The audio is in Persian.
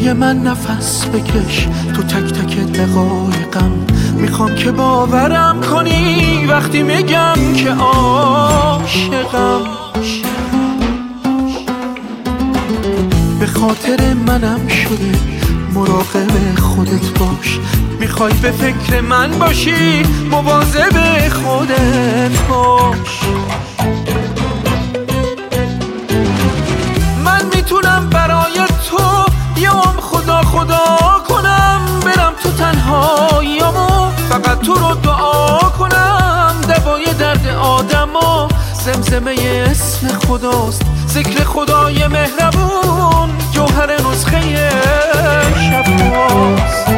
برای من نفس بکش تو تک تک دقایقم. میخوام که باورم کنی وقتی میگم که عاشقم. به خاطر منم شده مراقب خودت باش. میخوای به فکر من باشی مواظب خودت باش. من میتونم برای تو یام خدا خدا کنم، برم تو تنهاییامو فقط تو رو دعا کنم. دوای درد آدما زمزمه اسم خداست، ذکر خدای مهربون جوهر نسخه شب هاست.